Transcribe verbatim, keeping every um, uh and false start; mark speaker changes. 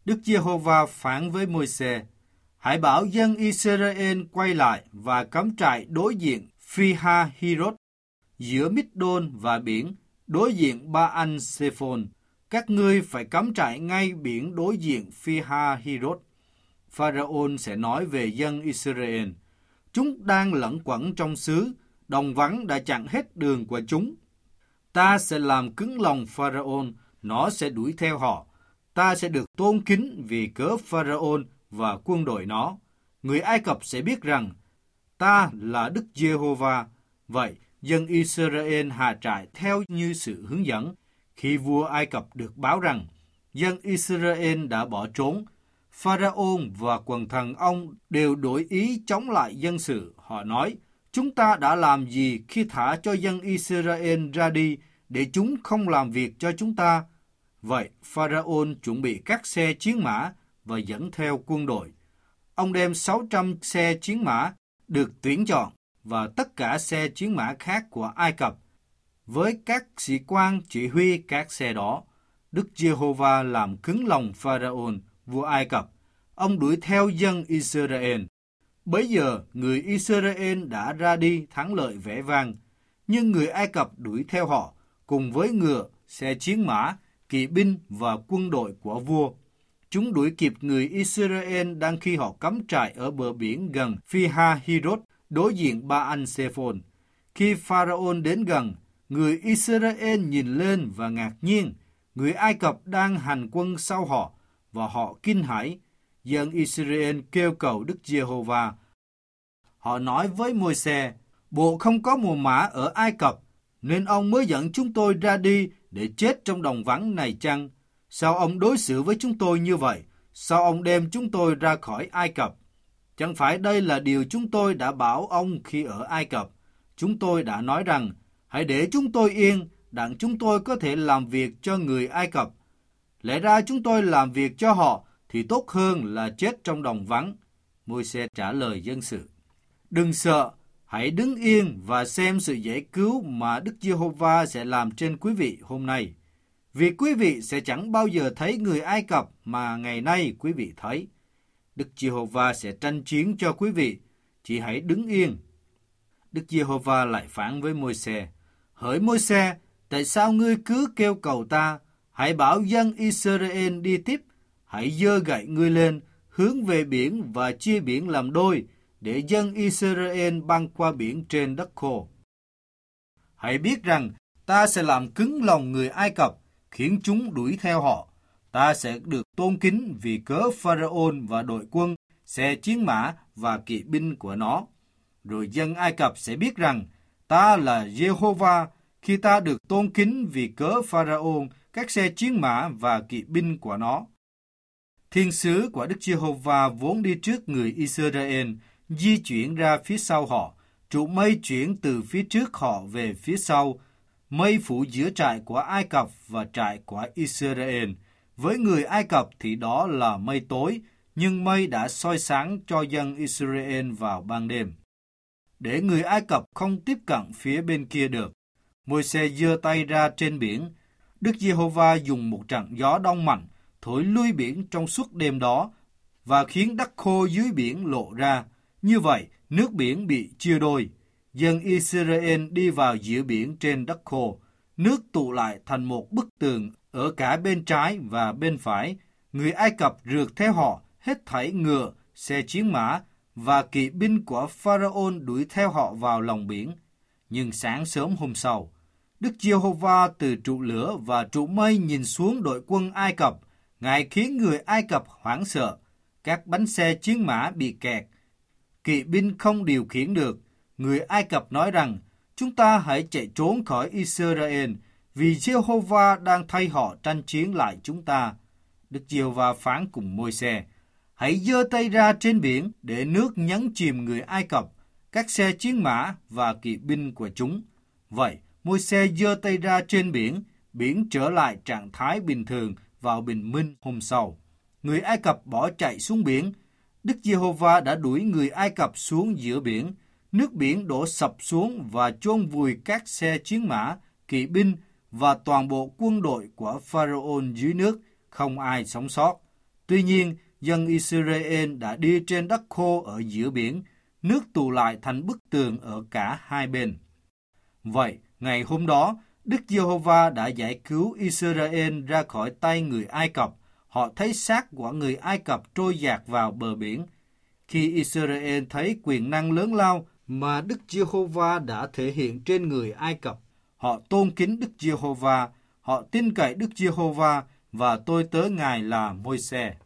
Speaker 1: Đức Giê-hô-va phán với Môi-se: hãy bảo dân Israel quay lại và cắm trại đối diện Phi-ha-hi-rốt, giữa Mít-đôn và biển, đối diện Ba-an-sê-phôn. Các ngươi phải cắm trại ngay biển đối diện Phi-ha-hi-rốt. Pharaon sẽ nói về dân Israel: chúng đang lẩn quẩn trong xứ, đồng vắng đã chặn hết đường của chúng. Ta sẽ làm cứng lòng Pharaon, nó sẽ đuổi theo họ. Ta sẽ được tôn kính vì cớ Pharaon và quân đội nó. Người Ai Cập sẽ biết rằng ta là Đức Giê-hô-va. Vậy, dân Israel hạ trại theo như sự hướng dẫn. Khi vua Ai Cập được báo rằng dân Israel đã bỏ trốn, Pharaon và quần thần ông đều đổi ý chống lại dân sự. Họ nói: chúng ta đã làm gì khi thả cho dân Israel ra đi để chúng không làm việc cho chúng ta? Vậy, Pharaon chuẩn bị các xe chiến mã và dẫn theo quân đội. Ông đem sáu trăm xe chiến mã được tuyển chọn và tất cả xe chiến mã khác của Ai Cập, với các sĩ quan chỉ huy các xe đó. Đức Giê-hô-va làm cứng lòng Pharaon, vua Ai Cập. Ông đuổi theo dân Israel. Bấy giờ, người Israel đã ra đi thắng lợi vẻ vang, nhưng người Ai Cập đuổi theo họ, cùng với ngựa, xe chiến mã, kỵ binh và quân đội của vua. Chúng đuổi kịp người Israel đang khi họ cắm trại ở bờ biển gần Phi-ha-hi-rốt, đối diện Ba-an-sê-phôn. Khi Pharaon đến gần, người Israel nhìn lên và ngạc nhiên. Người Ai Cập đang hành quân sau họ, và họ kinh hãi. Dân Israel kêu cầu Đức Giê-hô-va. Họ nói với Môi-se: bộ không có mùa mã ở Ai Cập, nên ông mới dẫn chúng tôi ra đi để chết trong đồng vắng này chăng? Sao ông đối xử với chúng tôi như vậy? Sao ông đem chúng tôi ra khỏi Ai Cập? Chẳng phải đây là điều chúng tôi đã bảo ông khi ở Ai Cập? Chúng tôi đã nói rằng, hãy để chúng tôi yên, đặng chúng tôi có thể làm việc cho người Ai Cập. Lẽ ra chúng tôi làm việc cho họ thì tốt hơn là chết trong đồng vắng. Môi-se trả lời dân sự: đừng sợ, hãy đứng yên và xem sự giải cứu mà Đức Giê-hô-va sẽ làm trên quý vị hôm nay. Vì quý vị sẽ chẳng bao giờ thấy người Ai Cập mà ngày nay quý vị thấy. Đức Giê-hô-va sẽ tranh chiến cho quý vị, chỉ hãy đứng yên. Đức Giê-hô-va lại phán với Môi-se: hỡi Môi-se, tại sao ngươi cứ kêu cầu ta? Hãy bảo dân Israel đi tiếp. Hãy giơ gậy ngươi lên, hướng về biển và chia biển làm đôi, để dân Israel băng qua biển trên đất khô. Hãy biết rằng ta sẽ làm cứng lòng người Ai Cập, khiến chúng đuổi theo họ. Ta sẽ được tôn kính vì cớ Pharaon và đội quân, xe chiến mã và kỵ binh của nó. Rồi dân Ai Cập sẽ biết rằng ta là Giê-hô-va, khi ta được tôn kính vì cớ Pharaon, các xe chiến mã và kỵ binh của nó. Thiên sứ của Đức Giê-hô-va vốn đi trước người Israel, di chuyển ra phía sau họ. Trụ mây chuyển từ phía trước họ về phía sau. Mây phủ giữa trại của Ai Cập và trại của Israel. Với người Ai Cập thì đó là mây tối, nhưng mây đã soi sáng cho dân Israel vào ban đêm, để người Ai Cập không tiếp cận phía bên kia được. Môi-se giơ tay ra trên biển. Đức Giê-hô-va dùng một trận gió đông mạnh, thổi lui biển trong suốt đêm đó, và khiến đất khô dưới biển lộ ra. Như vậy, nước biển bị chia đôi. Dân Israel đi vào giữa biển trên đất khô. Nước tụ lại thành một bức tường ở cả bên trái và bên phải. Người Ai Cập rượt theo họ, hết thảy ngựa, xe chiến mã và kỵ binh của Pharaon đuổi theo họ vào lòng biển. Nhưng sáng sớm hôm sau, Đức Giê-hô-va từ trụ lửa và trụ mây nhìn xuống đội quân Ai Cập. Ngài khiến người Ai Cập hoảng sợ. Các bánh xe chiến mã bị kẹt, kỵ binh không điều khiển được. Người Ai Cập nói rằng, chúng ta hãy chạy trốn khỏi Israel, vì Giê-hô-va đang thay họ tranh chiến lại chúng ta. Đức Giê-hô-va phán cùng Môi-se: hãy giơ tay ra trên biển để nước nhấn chìm người Ai Cập, các xe chiến mã và kỵ binh của chúng. Vậy, Môi-se giơ tay ra trên biển, biển trở lại trạng thái bình thường vào bình minh hôm sau. Người Ai Cập bỏ chạy xuống biển. Đức Giê-hô-va đã đuổi người Ai Cập xuống giữa biển. Nước biển đổ sập xuống và chôn vùi các xe chiến mã, kỵ binh và toàn bộ quân đội của Pharaon dưới nước, không ai sống sót. Tuy nhiên, dân Israel đã đi trên đất khô ở giữa biển, nước tụ lại thành bức tường ở cả hai bên. Vậy, ngày hôm đó, Đức Giê-hô-va đã giải cứu Israel ra khỏi tay người Ai Cập. Họ thấy xác của người Ai Cập trôi dạt vào bờ biển. Khi Israel thấy quyền năng lớn lao mà Đức Giê-hô-va đã thể hiện trên người Ai Cập, họ tôn kính Đức Giê-hô-va, họ tin cậy Đức Giê-hô-va và tôi tớ Ngài là Môi-se.